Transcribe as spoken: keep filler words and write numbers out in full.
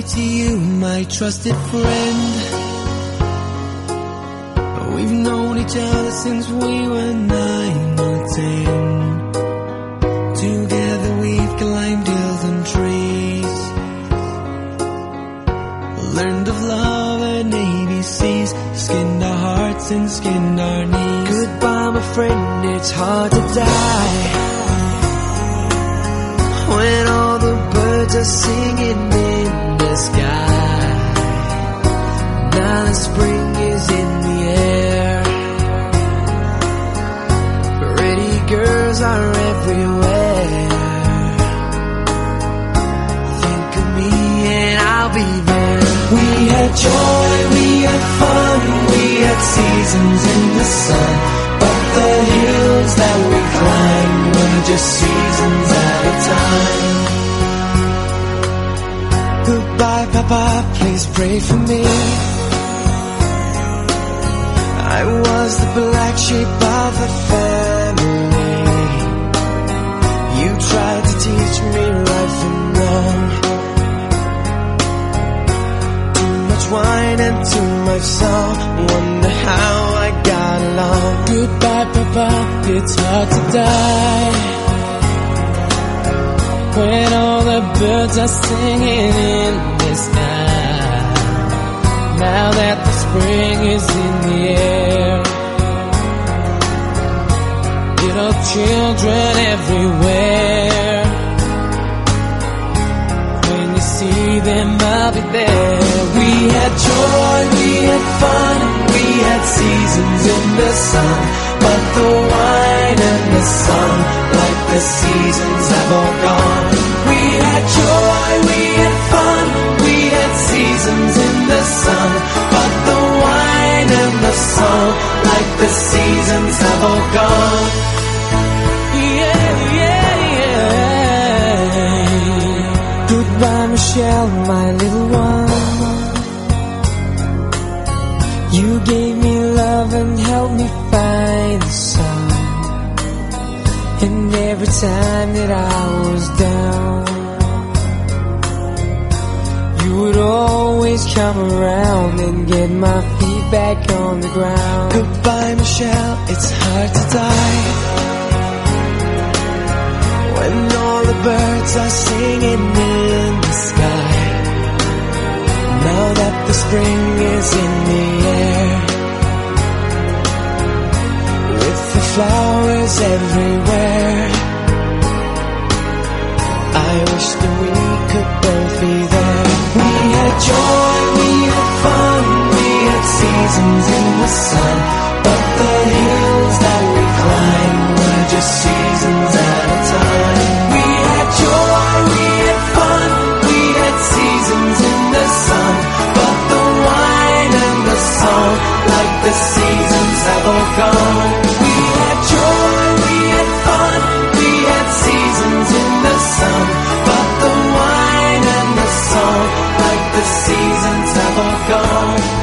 to you, my trusted friend. We've known each other since we were nine or ten. Together we've climbed hills and trees, learned of love and A B Cs, skinned our hearts and skinned our knees. Goodbye, my friend, it's hard to die when all the birds are singing in the sky. Now the spring is in the air, pretty girls are everywhere. Think of me and I'll be there. We had joy, we had fun, we had seasons in the sun, but the hills that we climbed were just seasons at a time. Goodbye, Papa, please pray for me. I was the black sheep of the family. You tried to teach me right from wrong. Too much wine and too much song, wonder how I got along. Goodbye, Papa, it's hard to die when all the birds are singing in the sky. Now that the spring is in the air, little children everywhere. When you see them, I'll be there. We had joy, we had fun, we had seasons in the sun, but the wine and the sun, like the seasons, have all gone. We had joy, we had fun, we had seasons in the sun, but the wine and the song, like the seasons, have all gone. Yeah, yeah, yeah. Goodbye, Michelle, my little one. You gave me love and helped me find the sun. And every time that I was down, you would always come around and get my feet back on the ground. Goodbye, Michelle, it's hard to die when all the birds are singing in the sky. Now that the spring is in the air, with the flowers everywhere, I wish that we could both be there. We had joy, we had fun, we had seasons in the sun, but the hills that we climbed were just seasons at a time. We had joy, we had fun, we had seasons in the sun, but the wine and the song, like the seasons, have all gone. We had joy, we had fun, we had seasons in the sun, but the wine and the song, like the seasons, have all gone.